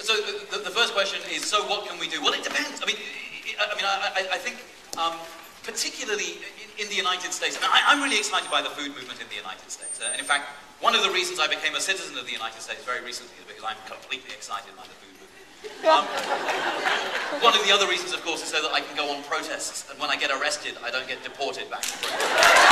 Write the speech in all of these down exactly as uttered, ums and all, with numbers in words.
so the, the first question is, so what can we do? Well, it depends. I mean, I mean, I, I think um, particularly in, in the United States, I mean, I, I'm really excited by the food movement in the United States. Uh, and in fact, one of the reasons I became a citizen of the United States very recently is because I'm completely excited by the food movement. Um, one of the other reasons, of course, is so that I can go on protests, and when I get arrested, I don't get deported back to Britain.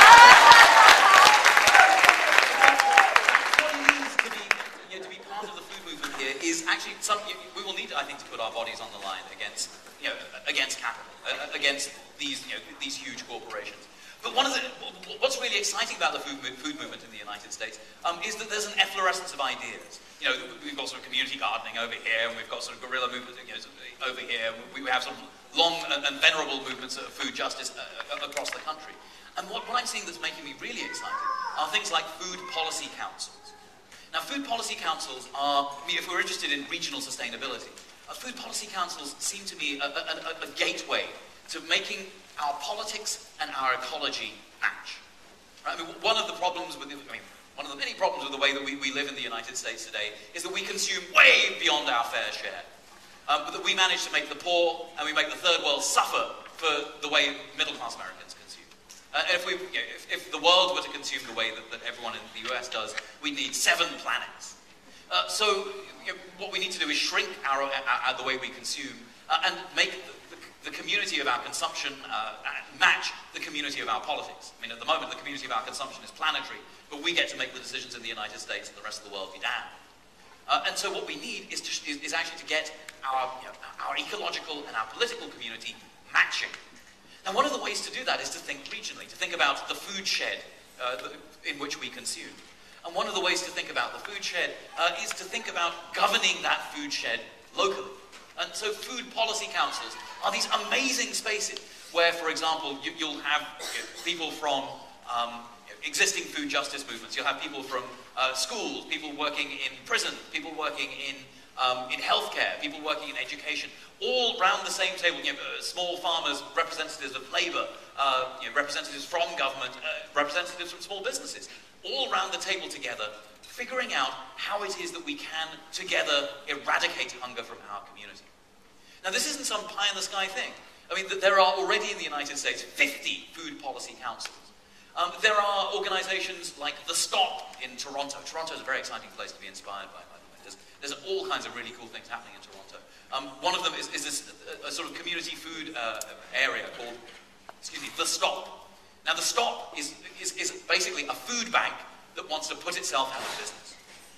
What it means to be, you know, to be part of the food movement here is actually some. We will need, I think, to put our bodies on the line against, you know, against capital, uh, against these, you know, these huge corporations. But one of the, what's really exciting about the food, food movement in the United States um, is that there's an efflorescence of ideas. You know, we've got sort of community gardening over here, and we've got sort of guerrilla movements, you know, over here. We have some long and venerable movements of food justice uh, across the country. And what, what I'm seeing that's making me really excited are things like food policy councils. Now, food policy councils are, I mean, if we're interested in regional sustainability, uh, food policy councils seem to be a, a, a, a gateway to making our politics and our ecology match. Right? I mean, one of the problems with, I mean, one of the many problems with the way that we, we live in the United States today is that we consume way beyond our fair share. Um, but that we manage to make the poor and we make the third world suffer for the way middle-class Americans consume. Uh, and if, we, you know, if, if the world were to consume the way that, that everyone in the U S does, we'd need seven planets. Uh, so you know, what we need to do is shrink our, our, our, the way we consume uh, and make the, the community of our consumption uh, match the community of our politics. I mean, at the moment, the community of our consumption is planetary, but we get to make the decisions in the United States and the rest of the world be damned. Uh, and so what we need is, to, is, is actually to get our, you know, our ecological and our political community matching. Now, one of the ways to do that is to think regionally, to think about the food shed uh, the, in which we consume. And one of the ways to think about the food shed uh, is to think about governing that food shed locally. And so food policy councils are these amazing spaces where, for example, you, you'll have you know, people from um, existing food justice movements. You'll have people from uh, schools, people working in prison, people working in, um, in healthcare, people working in education, all round the same table. You know, uh, small farmers, representatives of labour, uh, you know, representatives from government, uh, representatives from small businesses, all round the table together, figuring out how it is that we can together eradicate hunger from our community. Now, this isn't some pie-in-the-sky thing. I mean, there are already in the United States fifty food policy councils. Um, there are organizations like The Stop in Toronto. Toronto is a very exciting place to be inspired by, by the way. There's, there's all kinds of really cool things happening in Toronto. Um, one of them is, is this a, a sort of community food uh, area called, excuse me, The Stop. Now, The Stop is, is, is basically a food bank that wants to put itself out of business.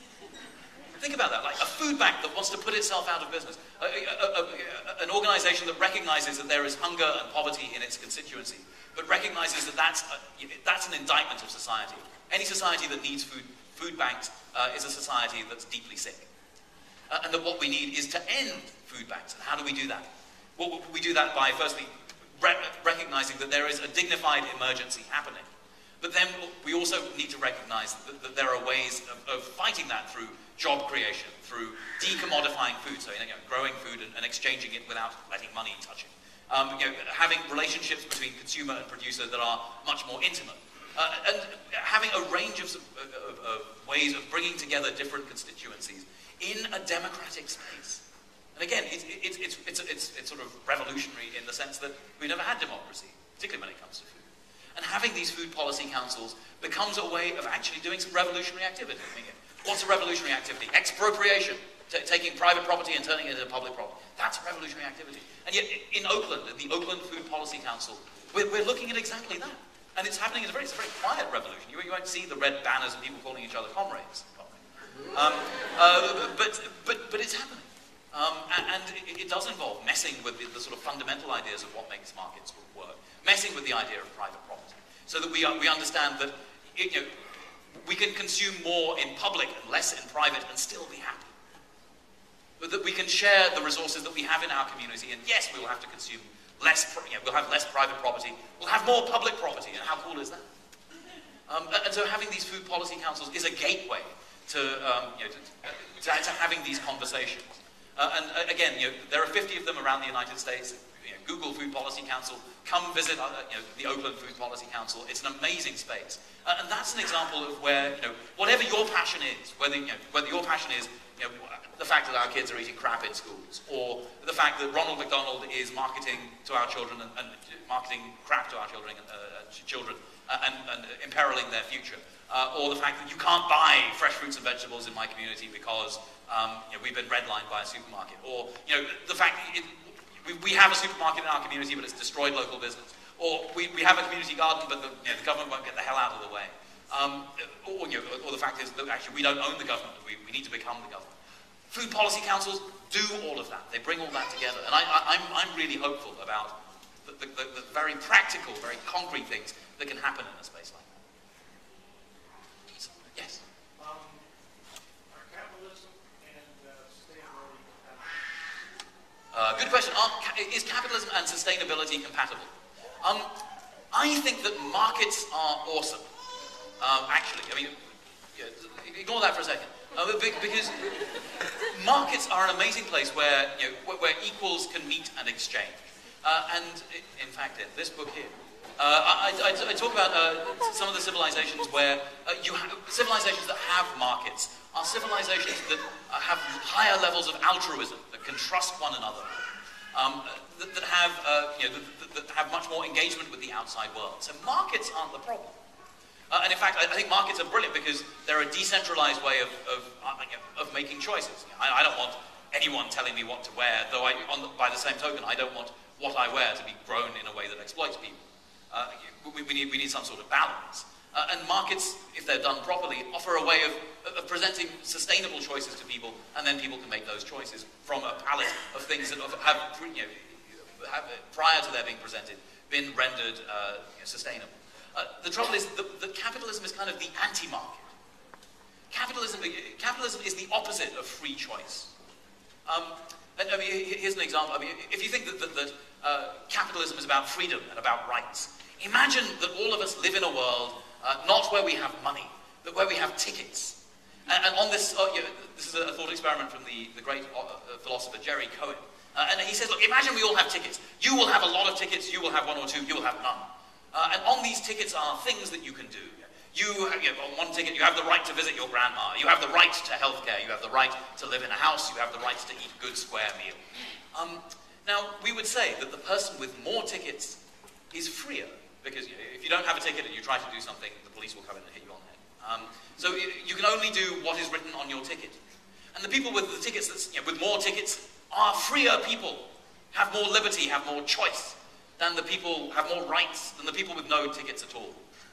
Think about that, like a food bank that wants to put itself out of business. A, a, a, a, an organization that recognizes that there is hunger and poverty in its constituency, but recognizes that that's, a, that's an indictment of society. Any society that needs food, food banks uh, is a society that's deeply sick. Uh, and that what we need is to end food banks. And how do we do that? Well, we do that by, firstly, re recognizing that there is a dignified emergency happening. But then we also need to recognize that, that there are ways of, of fighting that through job creation, through decommodifying food, so you know, growing food and, and exchanging it without letting money touch it. Um, you know, having relationships between consumer and producer that are much more intimate. Uh, and having a range of, of, of ways of bringing together different constituencies in a democratic space. And again, it, it, it's, it's, it's, it's sort of revolutionary in the sense that we've never had democracy, particularly when it comes to food. And having these food policy councils becomes a way of actually doing some revolutionary activity. I mean, what's a revolutionary activity? Expropriation, T taking private property and turning it into public property. That's a revolutionary activity. And yet in Oakland, in the Oakland Food Policy Council, we're, we're looking at exactly that. And it's happening as a very, it's a very quiet revolution. You, you won't see the red banners and people calling each other comrades. Um, uh, but, but, but it's happening. Um, and and it, it does involve messing with the, the sort of fundamental ideas of what makes markets work, messing with the idea of private property, so that we, uh, we understand that it, you know, we can consume more in public and less in private and still be happy. But that we can share the resources that we have in our community, and yes, we will have to consume less, you know, we'll have less private property, we'll have more public property, and how cool is that? Um, and so having these food policy councils is a gateway to, um, you know, to, to, to having these conversations. Uh, and uh, again, you know, there are fifty of them around the United States. You know, Google Food Policy Council, come visit uh, you know, the Oakland Food Policy Council. It's an amazing space. Uh, and that's an example of where, you know, whatever your passion is, whether, you know, whether your passion is you know, the fact that our kids are eating crap in schools, or the fact that Ronald McDonald is marketing to our children and, and marketing crap to our children, uh, children uh, and, and imperiling their future, uh, or the fact that you can't buy fresh fruits and vegetables in my community because um, you know, we've been redlined by a supermarket, or you know, the fact that it, we, we have a supermarket in our community but it's destroyed local business, or we, we have a community garden but the, you know, the government won't get the hell out of the way, um, or, you know, or the fact is that actually we don't own the government, we, we need to become the government. Food policy councils do all of that. They bring all that together. And I, I, I'm, I'm really hopeful about the, the, the, the very practical, very concrete things that can happen in a space like that. So, yes? Um, are capitalism and uh, sustainability compatible? Uh, good question. Are, is capitalism and sustainability compatible? Um, I think that markets are awesome. Um, actually, I mean, yeah, ignore that for a second. Uh, because markets are an amazing place where, you know, where equals can meet and exchange. Uh, and in fact, in this book here, uh, I, I, I talk about uh, some of the civilizations where uh, you have civilizations that have markets are civilizations that uh, have higher levels of altruism, that can trust one another, um, that, that have uh, you know that, that have much more engagement with the outside world. So markets aren't the problem. Uh, and in fact, I, I think markets are brilliant because they're a decentralized way of, of, uh, of making choices. I, I don't want anyone telling me what to wear, though I, on the, by the same token, I don't want what I wear to be grown in a way that exploits people. Uh, we, we, need, we need some sort of balance. Uh, and markets, if they're done properly, offer a way of, of presenting sustainable choices to people, and then people can make those choices from a palette of things that have, you know, have prior to their being presented, been rendered uh, you know, sustainable. Uh, the trouble is that, that capitalism is kind of the anti-market. Capitalism, capitalism is the opposite of free choice. Um, and, I mean, here's an example. I mean, if you think that, that, that uh, capitalism is about freedom and about rights, imagine that all of us live in a world uh, not where we have money, but where we have tickets. And, and on this, uh, you know, this is a thought experiment from the, the great uh, philosopher Jerry Cohen. Uh, and he says, look, imagine we all have tickets. You will have a lot of tickets, you will have one or two, you will have none. Uh, and on these tickets are things that you can do. You, you know, on one ticket, you have the right to visit your grandma. You have the right to healthcare. You have the right to live in a house. You have the right to eat a good square meal. Um, now, we would say that the person with more tickets is freer, because you know, if you don't have a ticket and you try to do something, the police will come in and hit you on the head. Um, so you, you can only do what is written on your ticket. And the people with the tickets, that's, you know, with more tickets, are freer people, have more liberty, have more choice. Than the people have more rights than the people with no tickets at all.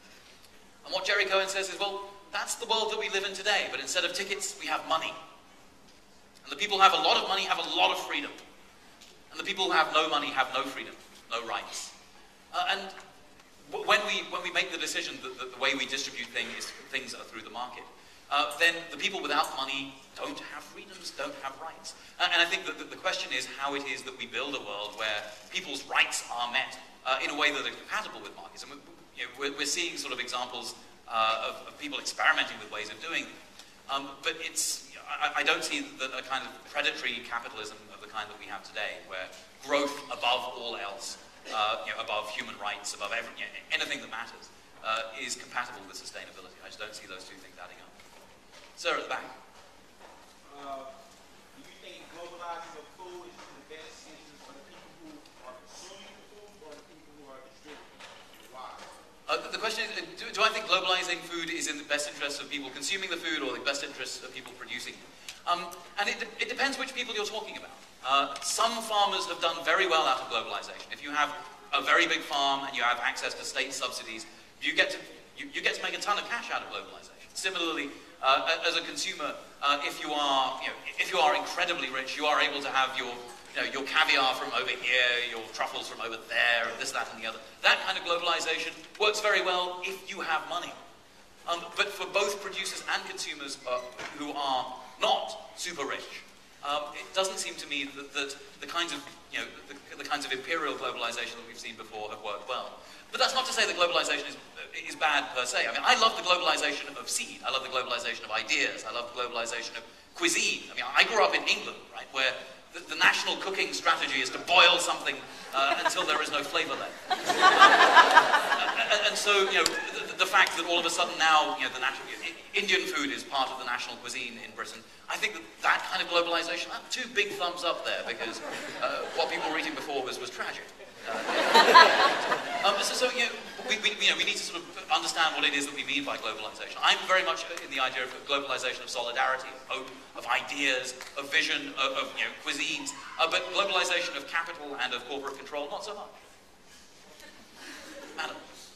And what Jerry Cohen says is, well, that's the world that we live in today, but instead of tickets, we have money. And the people who have a lot of money have a lot of freedom. And the people who have no money have no freedom, no rights. Uh, and when we, when we make the decision that, that the way we distribute things, is, things are through the market, uh, then the people without money don't have freedoms, don't have rights. Uh, and I think that the, the question is how it is that we build a world where people's rights are met uh, in a way that are compatible with markets. And we, you know, we're, we're seeing sort of examples uh, of, of people experimenting with ways of doing it. Um, but it's, you know, I, I don't see that a kind of predatory capitalism of the kind that we have today, where growth above all else, uh, you know, above human rights, above every, you know, anything that matters, uh, is compatible with sustainability. I just don't see those two things adding up. Sir, at the back. Uh, do you think globalizing of food is in the best interest for the people who are consuming the food or the people who are distributing it? Why? Uh, the, the question is, do, do I think globalizing food is in the best interest of people consuming the food or the best interest of people producing it? Um, and it, it depends which people you're talking about. Uh, some farmers have done very well out of globalization. If you have a very big farm and you have access to state subsidies, you get to, you, you get to make a ton of cash out of globalization. Similarly, Uh, as a consumer, uh, if you are, you know, if you are incredibly rich, you are able to have your, you know, your caviar from over here, your truffles from over there, and this, that, and the other. That kind of globalization works very well if you have money. Um, but for both producers and consumers uh, who are not super rich, um, it doesn't seem to me that, that the kinds of, you know, the, the kinds of imperial globalization that we've seen before have worked well. But that's not to say that globalization is, is bad per se. I mean, I love the globalization of seed. I love the globalization of ideas. I love the globalization of cuisine. I mean, I grew up in England, right, where the, the national cooking strategy is to boil something uh, until there is no flavor left. uh, and, and so, you know, the, the fact that all of a sudden now, you know, the national, Indian food is part of the national cuisine in Britain, I think that that kind of globalization, uh, two big thumbs up there, because uh, what people were eating before was, was tragic. Uh, um, so, so you know, we, we, you know, we need to sort of understand what it is that we mean by globalization. I'm very much in the idea of globalization of solidarity, of hope, of ideas, of vision, of, of you know, cuisines, uh, but globalization of capital and of corporate control, not so much. Madam.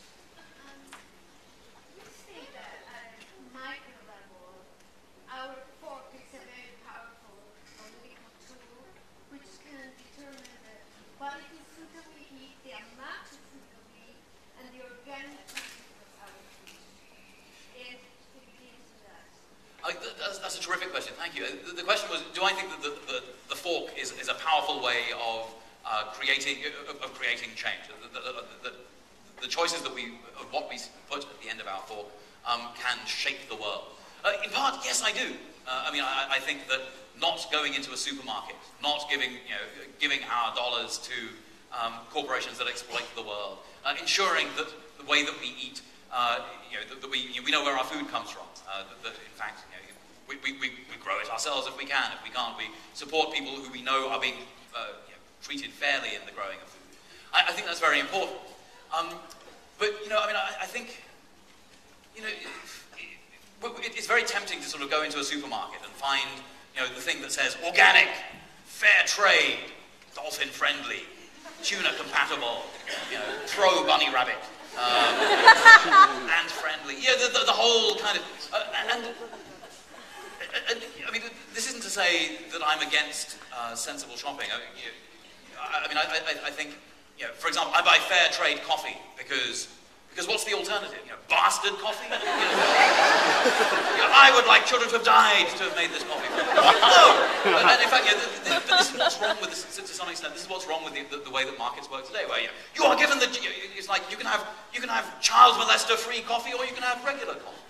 I, that's, that's a terrific question, thank you. The, the question was, do I think that the, the, the fork is, is a powerful way of uh, creating of, of creating change? The, the, the, the choices that we, of what we put at the end of our fork um, can shape the world. Uh, in part, yes, I do. Uh, I mean, I, I think that not going into a supermarket, not giving, you know, giving our dollars to um, corporations that exploit the world, uh, ensuring that the way that we eat, uh, you know, that, that we, you know, we know where our food comes from, uh, that, that in fact, you know, we, we, we, we grow it ourselves if we can. If we can't, we support people who we know are being uh, you know, treated fairly in the growing of food. I, I think that's very important. Um, but, you know, I mean, I, I think, you know, it, it, it's very tempting to sort of go into a supermarket and find, you know, the thing that says organic, fair trade, dolphin friendly, tuna compatible, you know, pro bunny rabbit, um, and friendly. Yeah, the, the, the whole kind of, uh, and, and, I mean, this isn't to say that I'm against uh, sensible shopping. I, you, I, I mean, I, I, I think, you know, for example, I buy fair trade coffee because, because what's the alternative? You know, bastard coffee? You know, you know, I would like children to have died to have made this coffee. No! And in fact, you know, the, the, but this is what's wrong with this, to some extent, this is what's wrong with the, the, the way that markets work today, where you, you are given the, it's like you can have, you can have child molester-free coffee or you can have regular coffee.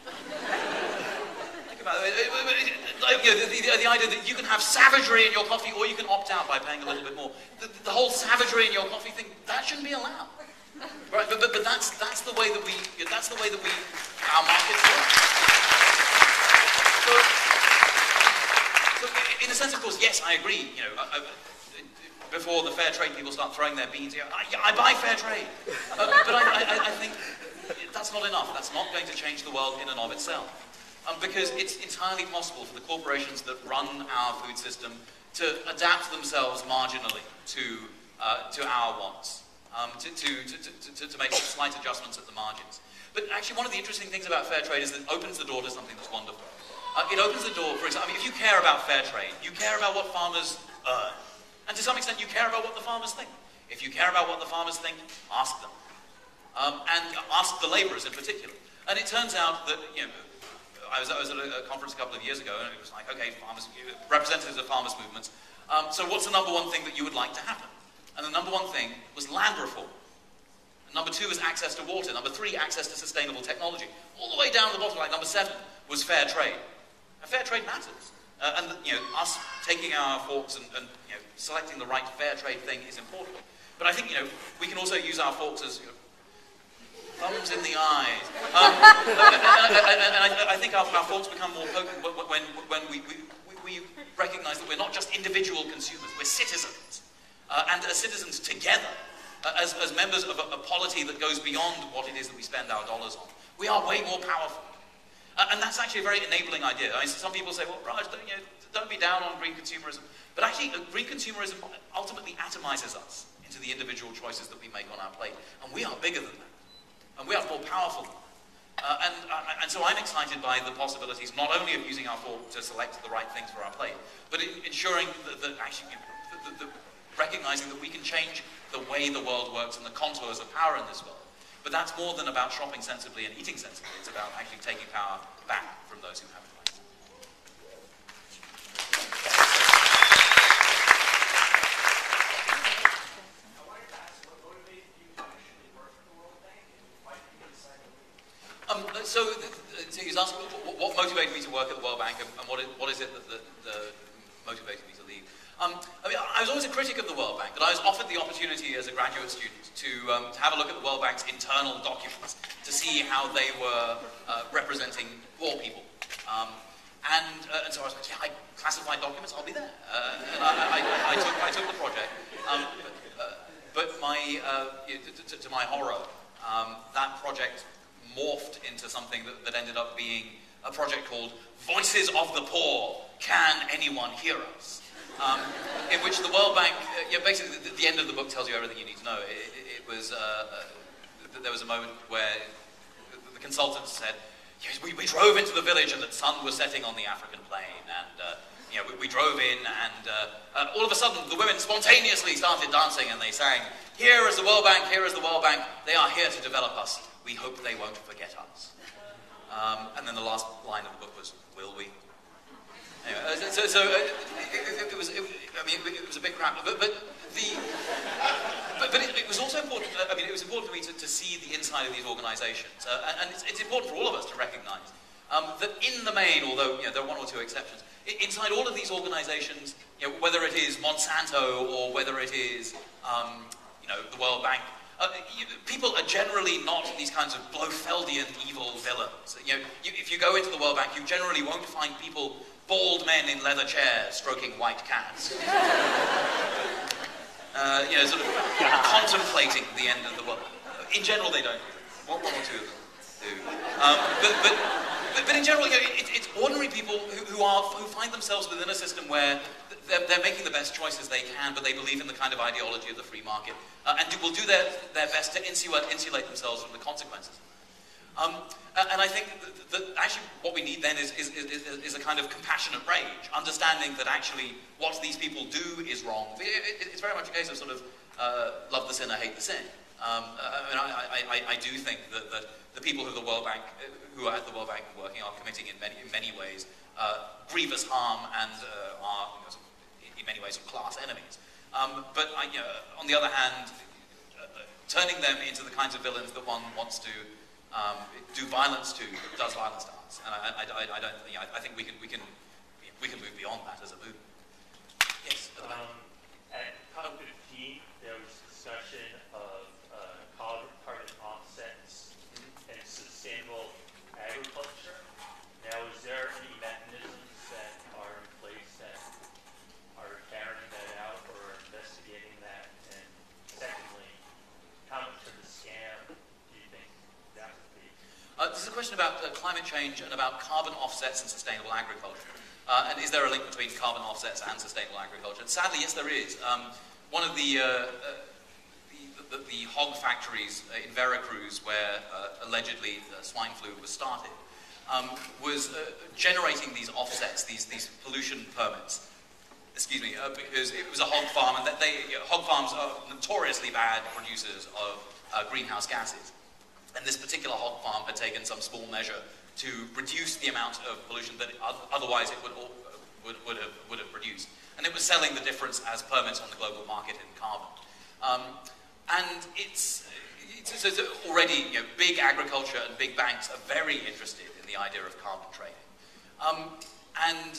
About it. You know, the, the, the idea that you can have savagery in your coffee or you can opt out by paying a little bit more. The, the whole savagery in your coffee thing, that shouldn't be allowed. Right? But, but, but that's, that's the way that we, that's the way that we, our markets work. So, so in a sense, of course, yes, I agree. You know, I, I, before the fair trade people start throwing their beans, you know, I, I buy fair trade. Uh, but I, I, I think that's not enough. That's not going to change the world in and of itself. Um, because it's entirely possible for the corporations that run our food system to adapt themselves marginally to, uh, to our wants, um, to, to, to, to, to make slight adjustments at the margins. But actually one of the interesting things about fair trade is that it opens the door to something that's wonderful. Uh, it opens the door, for example, if you care about fair trade, you care about what farmers earn. And to some extent you care about what the farmers think. If you care about what the farmers think, ask them. Um, and ask the labourers in particular. And it turns out that, you know, I was, I was at a, a conference a couple of years ago, and it was like, okay, farmers, representatives of farmers' movements. Um, so what's the number one thing that you would like to happen? And the number one thing was land reform. And number two was access to water. Number three, access to sustainable technology. All the way down to the bottom, like number seven, was fair trade. And fair trade matters. Uh, and you know, us taking our forks and, and you know, selecting the right fair trade thing is important. But I think you know, we can also use our forks as you know, thumbs in the eyes. Um, and, and, and, and I, I think our, our forks become more potent when, when we, we, we recognize that we're not just individual consumers, we're citizens. Uh, and as citizens together, uh, as, as members of a, a polity that goes beyond what it is that we spend our dollars on, we are way more powerful. Uh, and that's actually a very enabling idea. I mean, some people say, well, Raj, don't, you know, don't be down on green consumerism. But actually, uh, green consumerism ultimately atomizes us into the individual choices that we make on our plate. And we are bigger than that. And we are more powerful. Uh, and, uh, and so I'm excited by the possibilities not only of using our fork to select the right things for our plate, but in ensuring that, that actually, the, the, the, recognizing that we can change the way the world works and the contours of power in this world. But that's more than about shopping sensibly and eating sensibly. It's about actually taking power back from those who have it. Um, so, so he's asking what, what motivated me to work at the World Bank, and, and what, is, what is it that, that, uh, motivated me to leave. Um, I mean, I was always a critic of the World Bank, but I was offered the opportunity as a graduate student to, um, to have a look at the World Bank's internal documents to see how they were uh, representing poor people. Um, and, uh, and so I was like, yeah, I classified documents, I'll be there. Uh, and I, I, I, took, I took the project. Um, but, uh, but my, uh, to, to my horror, um, that project morphed into something that, that ended up being a project called Voices of the Poor, Can Anyone Hear Us? Um, in which the World Bank, uh, yeah, basically the, the end of the book tells you everything you need to know. It, it, it was, uh, uh, there was a moment where the, the consultants said, yes, we, we drove into the village and the sun was setting on the African plain, and uh, you know, we, we drove in and uh, uh, all of a sudden the women spontaneously started dancing and they sang, here is the World Bank, here is the World Bank, they are here to develop us, we hope they won't forget us. Um, and then the last line of the book was, will we? Anyway, so, so uh, it, it, it was, it, I mean, it, it was a bit crap, but, but the, but, but it, it was also important, I mean, it was important for me to, to see the inside of these organizations, uh, and, and it's, it's important for all of us to recognize um, that in the main, although you know, there are one or two exceptions, inside all of these organizations, you know, whether it is Monsanto or whether it is, um, you know, the World Bank, Uh, you, people are generally not these kinds of Blofeldian evil villains. You know, you, if you go into the World Bank, you generally won't find people, bald men in leather chairs, stroking white cats. uh, you know, sort of contemplating the end of the world. In general, they don't. One, one or two of them do. Um, but, but, but, but in general, you know, it, it's ordinary people who, who, are, who find themselves within a system where They're, they're making the best choices they can, but they believe in the kind of ideology of the free market, uh, and do, will do their, their best to insulate, insulate themselves from the consequences. Um, and I think that, that actually what we need then is, is, is, is a kind of compassionate rage, understanding that actually what these people do is wrong. It, it, it's very much a case of sort of uh, love the sinner, hate the sin. Um, I, mean, I, I, I do think that, that the people who, the World Bank, who are at the World Bank working are committing in many, in many ways uh, grievous harm and uh, are you know, in many ways class enemies. Um, but I, you know, on the other hand, uh, turning them into the kinds of villains that one wants to um, do violence to, does violence to us. And I, I, I don't, you know, I think we can, we can, we can move beyond that as a movement. Yes. Um, at COP fifteen, there was discussion of uh, carbon, carbon offsets mm-hmm. and sustainable agriculture. Now, is there any mechanisms that are in place that are carrying that out or investigating that? And secondly, how much of a scam do you think that would be? Uh, this is a question about uh, climate change and about carbon offsets and sustainable agriculture. Uh, and is there a link between carbon offsets and sustainable agriculture? And sadly, yes, there is. Um, one of the, uh, uh, the, the, the hog factories uh, in Veracruz, where uh, allegedly uh, swine flu was started, um, was uh, generating these offsets, these, these pollution permits. Excuse me, uh, because it was a hog farm, and that they, you know, hog farms are notoriously bad producers of uh, greenhouse gases. And this particular hog farm had taken some small measure to reduce the amount of pollution that it, otherwise it would, would, would, have, would have produced. And it was selling the difference as permits on the global market in carbon. Um, and it's, it's, it's already, you know, big agriculture and big banks are very interested in the idea of carbon trading. Um, and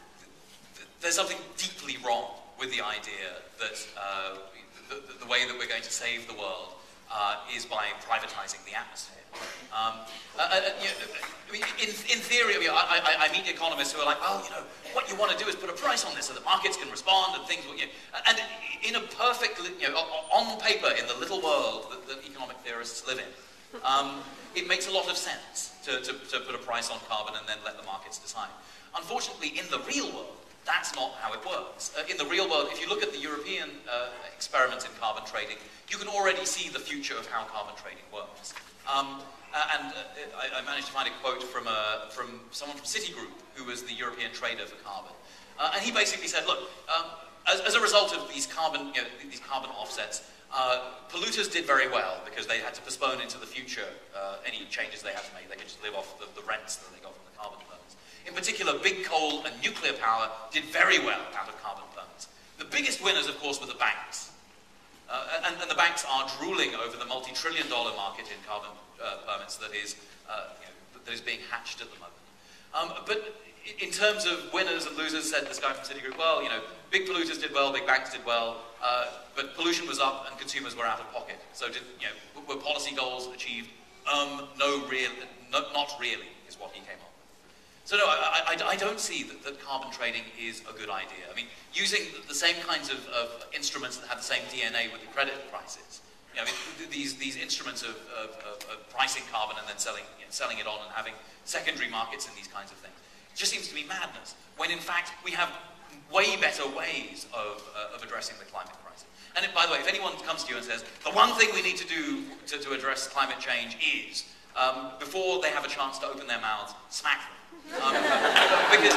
there's something deeply wrong with the idea that uh, the, the, the way that we're going to save the world uh, is by privatizing the atmosphere. Um, uh, uh, you know, I mean, in, in theory, I, mean, I, I, I meet economists who are like, well, you know, what you want to do is put a price on this so that markets can respond and things will, you know, and in a perfect, you know, on paper, in the little world that, that economic theorists live in, um, it makes a lot of sense to, to, to put a price on carbon and then let the markets decide. Unfortunately, in the real world, that's not how it works. Uh, in the real world, if you look at the European uh, experiments in carbon trading, you can already see the future of how carbon trading works. Um, uh, and uh, I, I managed to find a quote from, uh, from someone from Citigroup, who was the European trader for carbon. Uh, and he basically said, look, um, as, as a result of these carbon, you know, these carbon offsets, uh, polluters did very well because they had to postpone into the future uh, any changes they had to make. They could just live off the, the rents that they got from the carbon permits. In particular, big coal and nuclear power did very well out of carbon permits. The biggest winners, of course, were the banks. Uh, and, and the banks are drooling over the multi-trillion dollar market in carbon uh, permits that is, uh, you know, that is being hatched at the moment. Um, but in terms of winners and losers, said this guy from Citigroup, well, you know, big polluters did well, big banks did well, uh, but pollution was up and consumers were out of pocket. So did, you know, were policy goals achieved? Um, no, real, no, not really, is what he came up with. So no, I, I, I don't see that, that carbon trading is a good idea. I mean, using the same kinds of, of instruments that have the same D N A with the credit prices, you know, I mean, these, these instruments of, of, of, of pricing carbon and then selling, you know, selling it on and having secondary markets and these kinds of things, it just seems to be madness, when in fact we have way better ways of, uh, of addressing the climate crisis. And it, by the way, if anyone comes to you and says, the one thing we need to do to, to address climate change is, um, before they have a chance to open their mouths, smack them. Um, because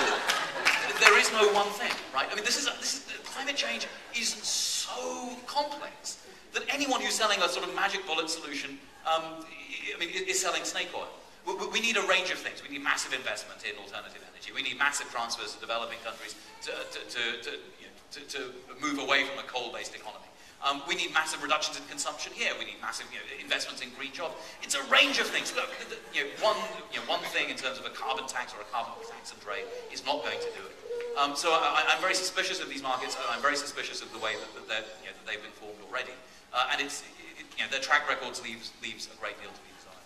there is no one thing, right? I mean, this is, a, this is, climate change is so complex that anyone who's selling a sort of magic bullet solution, um, I mean, is selling snake oil. We, we need a range of things. We need massive investment in alternative energy. We need massive transfers to developing countries to, to, to, to, you know, to, to move away from a coal-based economy. Um, we need massive reductions in consumption here. We need massive, you know, investments in green jobs. It's a range of things. Look, you know, one, you know, one thing in terms of a carbon tax or a carbon tax and trade is not going to do it. Um, so I, I'm very suspicious of these markets, and I'm very suspicious of the way that, that, they're, you know, that they've been formed already. Uh, and it's, it, you know, their track records leaves, leaves a great deal to be desired.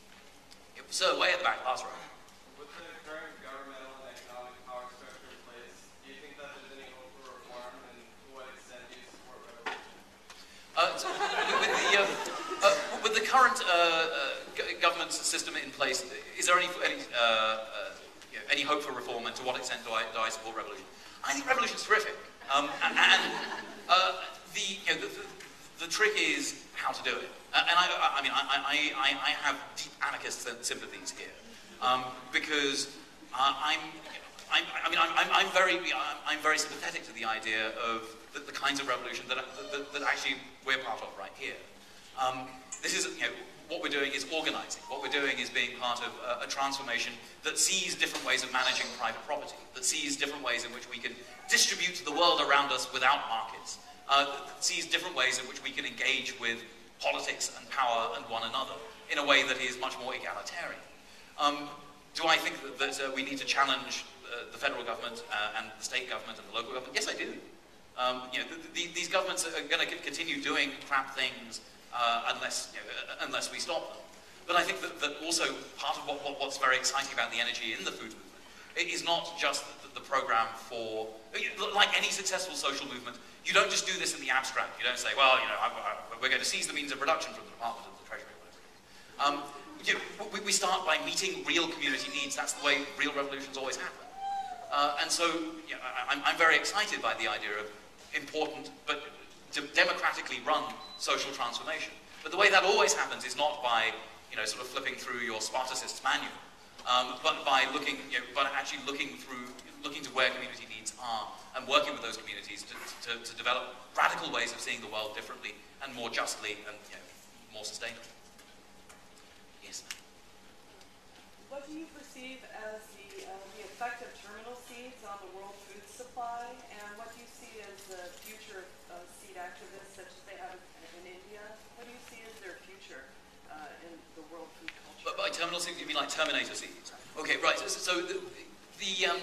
Yep. So way at the back, last row. With the current governmental and economic power structure in place, do you think that there's any hope for reform, and to what extent do you support revolution? Uh, so with, the, um, uh, with the current uh, uh, government system in place, is there any any, uh, uh, you know, any hope for reform, and to what extent do I, do I support revolution? I think revolution is terrific, um, and, and uh, the, you know, the, the the trick is how to do it. Uh, and I, I mean, I, I, I have deep anarchist sympathies here, um, because uh, I'm, I'm, I mean, I'm, I'm very, I'm very sympathetic to the idea of the, the kinds of revolution that, that, that actually we're part of right here. Um, this is, you know, what we're doing is organizing. What we're doing is being part of a, a transformation that sees different ways of managing private property, that sees different ways in which we can distribute to the world around us without markets, uh, that sees different ways in which we can engage with politics and power and one another in a way that is much more egalitarian. Um, do I think that, that uh, we need to challenge uh, the federal government uh, and the state government and the local government? Yes, I do. Um, you know, the, the, these governments are going to continue doing crap things uh, unless, you know, unless we stop them. But I think that, that also part of what, what, what's very exciting about the energy in the food movement is not just the, the program for, like any successful social movement, you don't just do this in the abstract. You don't say, well, you know, I, I, we're going to seize the means of production from the Department of the Treasury, whatever it is. Um, you know, we, we start by meeting real community needs. That's the way real revolutions always happen. Uh, and so, you know, I, I'm, I'm very excited by the idea of important but de democratically run social transformation. But the way that always happens is not by, you know, sort of flipping through your Spartacist's manual, um, but by looking, you know, but actually looking through, looking to where community needs are and working with those communities to, to, to develop radical ways of seeing the world differently and more justly and, you know, more sustainably. Yes. What do you perceive as the, uh, the effect of terminal seeds on the world food supply, and what do you see as the future of seed activists such as they have in India? What do you see as their future uh, in the world food culture? But by terminal seeds, you mean like Terminator seeds? Okay, right. So, so the, the um,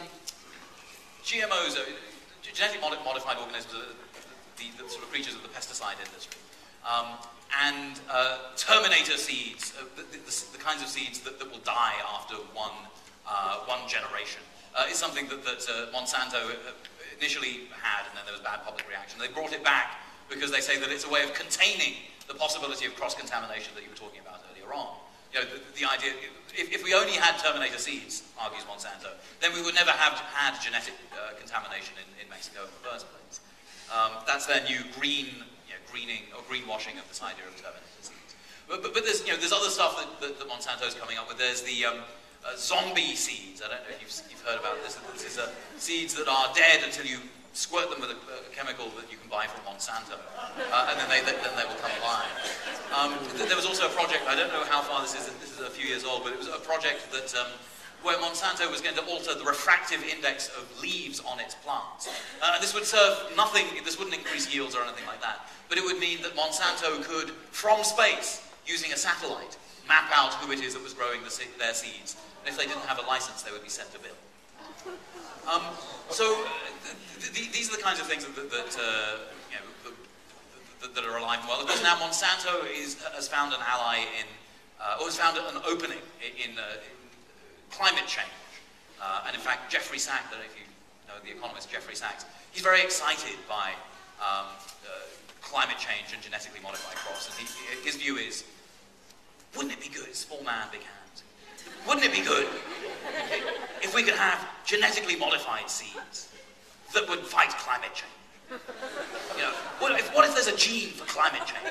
G M Os, are, genetically modified organisms, are the, the sort of creatures of the pesticide industry. Um, and uh, Terminator seeds, uh, the, the, the kinds of seeds that, that will die after one, uh, one generation, uh, is something that, that uh, Monsanto initially had, and then there was bad public reaction. They brought it back because they say that it's a way of containing the possibility of cross-contamination that you were talking about earlier on. You know, the, the idea, if, if we only had Terminator seeds, argues Monsanto, then we would never have had genetic uh, contamination in, in Mexico in the first place. Um, that's their new green, you know, greening or greenwashing of this idea of Terminator seeds. But, but, but there's, you know, there's other stuff that, that, that Monsanto's coming up with. There's the um, uh, zombie seeds. I don't know if you've, you've heard about this. This is uh, seeds that are dead until you squirt them with a, a chemical that you can buy from Monsanto, uh, and then they, they, then they will come alive. Um, th there was also a project, I don't know how far this is, this is a few years old, but it was a project that um, where Monsanto was going to alter the refractive index of leaves on its plants. Uh, and this would serve nothing, this wouldn't increase yields or anything like that, but it would mean that Monsanto could, from space, using a satellite, map out who it is that was growing the se their seeds. And if they didn't have a license, they would be sent a bill. Um, so th th these are the kinds of things that, that, uh, you know, that, that, that are alive and well. Of course, now Monsanto is, has found an ally in, uh, or has found an opening in, in, uh, in climate change. Uh, and in fact, Jeffrey Sachs, I don't know if you know the economist Jeffrey Sachs, he's very excited by um, uh, climate change and genetically modified crops. And he, his view is, wouldn't it be good, small man, big hands, wouldn't it be good if we could have genetically modified seeds that would fight climate change? You know, what if, what if there's a gene for climate change?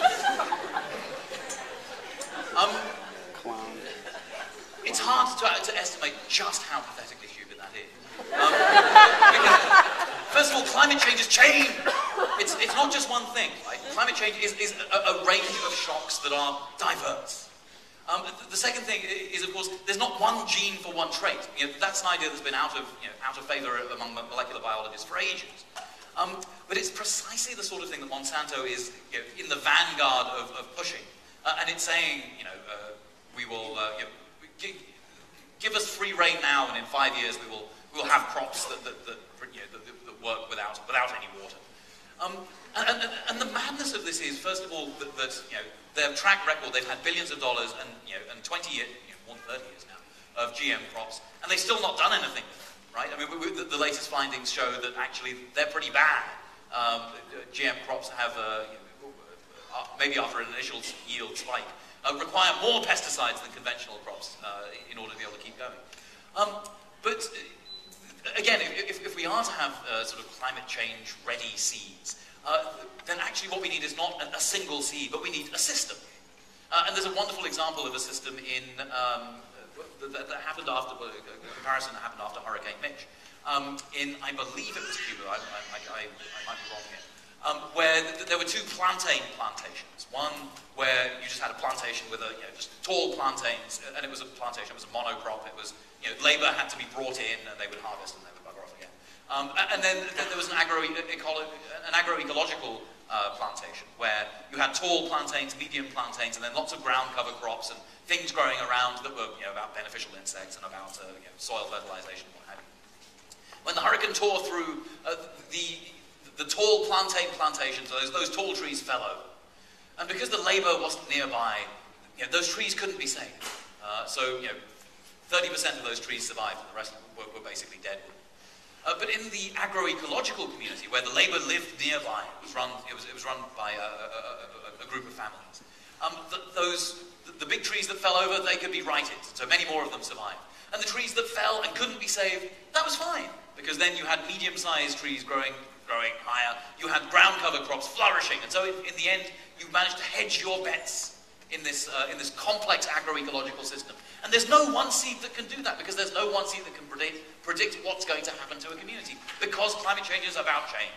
um, it's hard to, to estimate just how pathetically stupid that is. Um, because, first of all, climate change is change. It's, it's not just one thing, right? Climate change is, is a, a range of shocks that are diverse. Um, the, the second thing is, of course, there's not one gene for one trait. You know, that's an idea that's been out of, you know, out of favor among molecular biologists for ages. Um, but it's precisely the sort of thing that Monsanto is, you know, in the vanguard of, of pushing. Uh, and it's saying, you know, uh, we will, uh, you know, give, give us free rein now, and in five years we will, we will have crops that, that, that, you know, that, that work without, without any water. Um, and, and, and the madness of this is, first of all, that, that you know, their track record, they've had billions of dollars and, you know, and twenty years, you know, more than thirty years now, of G M crops, and they've still not done anything with them, right? I mean, we, we, the, the latest findings show that actually they're pretty bad. Um, G M crops have, uh, you know, uh, maybe after an initial yield spike, uh, require more pesticides than conventional crops uh, in order to be able to keep going. Um, but uh, again, if, if, if we are to have uh, sort of climate change ready seeds, Uh, then actually what we need is not a, a single seed, but we need a system. Uh, and there's a wonderful example of a system in, um, that, that happened after, a comparison that happened after Hurricane Mitch, um, in, I believe it was Cuba, I, I, I, I might be wrong here, um, where th there were two plantain plantations. One where you just had a plantation with a, you know, just tall plantains, and it was a plantation, it was a monocrop, it was, you know, labor had to be brought in, and they would harvest and they would bugger off again. Um, and then, then there was an, agro an agroecological uh, plantation where you had tall plantains, medium plantains, and then lots of ground cover crops and things growing around that were, you know, about beneficial insects and about uh, you know, soil fertilization and what have you. When the hurricane tore through, uh, the, the tall plantain plantations, those, those tall trees fell over. And because the labor wasn't nearby, you know, those trees couldn't be saved. Uh, so, you know, thirty percent of those trees survived and the rest were, were basically dead. Uh, but in the agroecological community, where the labor lived nearby, it was run, it was, it was run by a, a, a, a group of families. Um, the, those, the, the big trees that fell over, they could be righted, so many more of them survived. And the trees that fell and couldn't be saved, that was fine, because then you had medium-sized trees growing, growing higher, you had ground cover crops flourishing, and so in, in the end, you managed to hedge your bets in this, uh, in this complex agroecological system. And there's no one seed that can do that, because there's no one seed that can predict, predict what's going to happen to a community, because climate change is about change.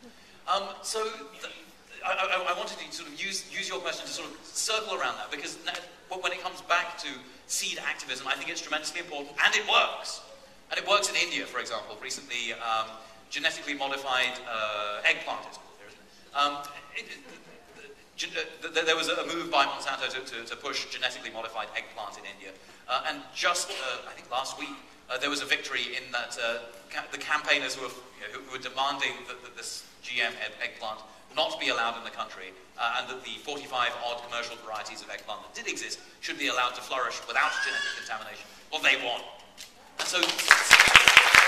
Um, so th I, I, I wanted to sort of use, use your question to sort of circle around that, because when it comes back to seed activism, I think it's tremendously important, and it works. And it works in India, for example. Recently, um, genetically modified uh, eggplant is called there, isn't it? Um, it, it There was a move by Monsanto to, to, to push genetically modified eggplant in India. Uh, and just, uh, I think last week, uh, there was a victory in that uh, ca the campaigners who were, you know, who were demanding that, that this G M eggplant not be allowed in the country, uh, and that the forty-five odd commercial varieties of eggplant that did exist should be allowed to flourish without genetic contamination. Well, they won. And so...